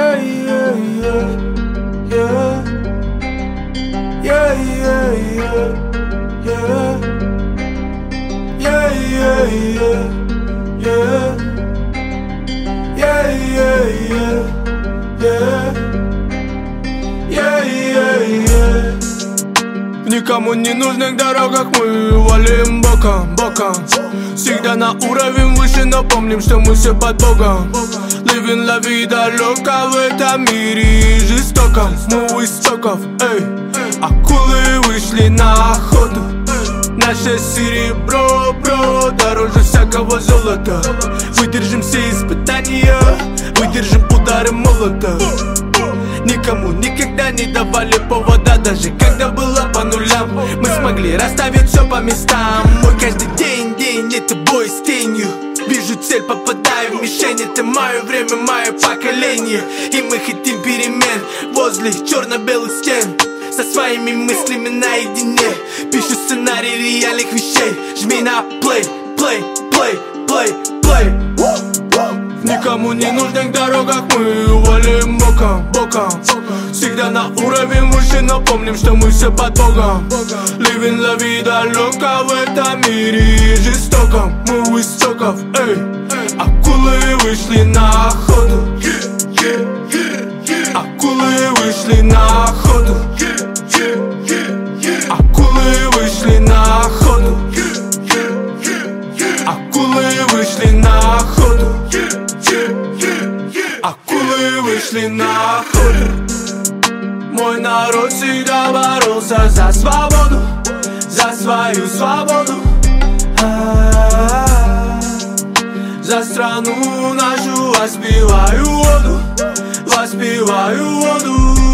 Yeah, yeah, yeah, yeah. Yeah, yeah, yeah, yeah. Yeah, yeah, yeah, yeah. Yeah, yeah, yeah, yeah. Yeah, yeah, yeah. В никому не нужных дорогах мы валим боком, боком. Всегда на уровень выше, но помним, что мы все под Богом. Living la vida loca в этом мире жестоком. Мы у истоков, эй. Акулы вышли на охоту. Наше серебро, бро, дороже всякого золота. Выдержим все испытания, выдержим удары молота. Никому никогда не давали повода, даже когда было по нулям. Мы смогли расставить все по местам. Мой каждый день, это бой с тенью. Вижу цель, попадаю в мишень. Это мое время, мое поколение. И мы хотим перемен возле черно-белых стен. Со своими мыслями наедине. Пишу сценарий реальных вещей. Жми на play, play, play, play, play. В никому не нужных дорогах мы валим боком, боком. Всегда на уровень выше, но помним, что мы все под Богом. Living la vida loca в этом мире жестоком. Мы у истоков, эй. Акулы вышли на охоту. Акулы вышли на охоту. Акулы вышли на охоту. Акулы вышли на охоту. Акулы вышли на охоту. Мой народ всегда боролся за свободу, за свою свободу. За страну нашу воспеваю воду, воспеваю воду.